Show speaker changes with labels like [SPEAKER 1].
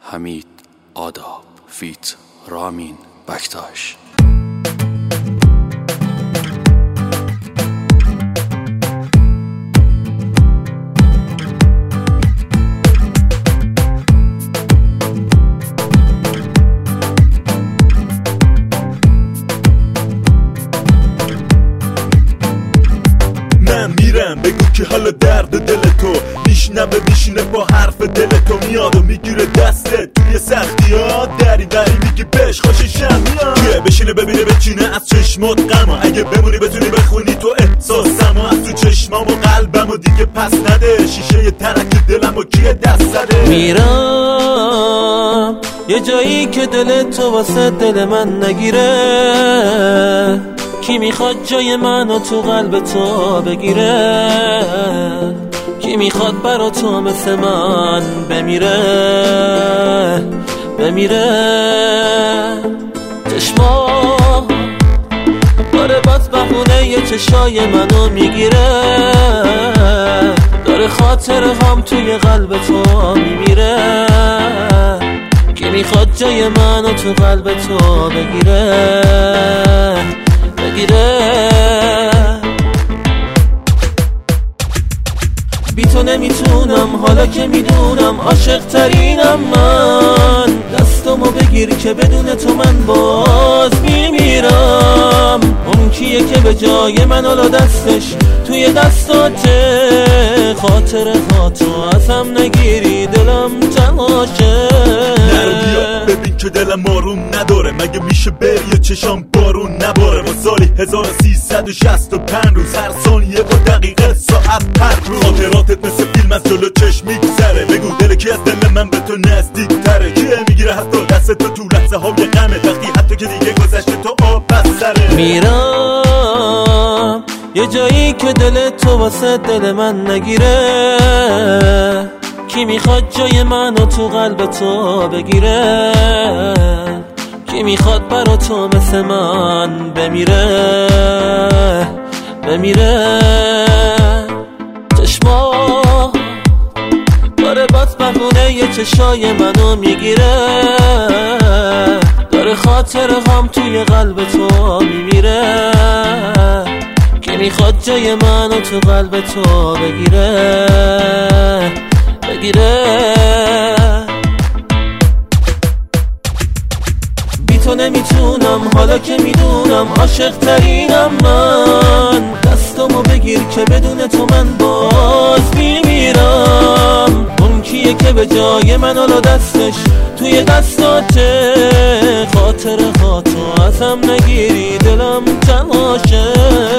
[SPEAKER 1] حمید آداب فیت رامین بکتاش.
[SPEAKER 2] من میرم بگو که حالا درد دل تو میشنوه میشینه با حرف دل تو میاد و میگیره دستت توی سختی ها دری بری میگی بهش خوششم میاد که بشینه ببینه بچینه از چشمات غمو اگه بمونی بتونی بخونی تو احساسمو از تو چشمام و قلبمو دیگه پس نده شیشه ی ترک دلمو کیه دست زده.
[SPEAKER 3] میرم یه جایی که دل تو واسه دل من نگیره کی میخواد جای منو تو قلب تو بگیره کی میخواد برا تو مثل من بمیره چشما داره باز بخونه یه چشای منو میگیره داره خاطر هم توی قلب تو میمیره کی میخواد جای منو تو قلب تو بگیره بی تو نمیتونم حالا که میدونم عاشق ترینم من دستمو بگیر که بدون تو من باز میمیرم اون کیه که به جای من حالا دستش توی دستاته خاطر خاطر ازم نگیری دلم تماشه
[SPEAKER 2] نرو بیا ببین که دلم آروم نداره مگه میشه بری چشام بارون نباره با سالی 1365 روز هر ثانیه با دقیقه ساعت پر روز خاطراتت مثل فیلم از جلو چشم میگذره بگو دل کی از دل من به تو نزدیک تره کیه میگیره حتی دست تو تو لحظه های غمه وقتی حتی که دیگه گذشته تو آب بس سره.
[SPEAKER 3] میرم یه جایی که دل تو واسه دل من نگیره کی میخواد جای منو تو قلب تو بگیره کی میخواد برا تو مثل من بمیره چشما داره باز بخونه یه چشای منو میگیره داره خاطر هم توی قلب تو میمیره کی میخواد جای منو تو قلب تو بگیره بی تو نمیتونم حالا که میدونم عاشق ترینم من دستمو بگیر که بدون تو من باز میمیرم اون کیه که به جای من حالا دستش توی دستاته خاطر خاطر ازم نگیری دلم تماشه.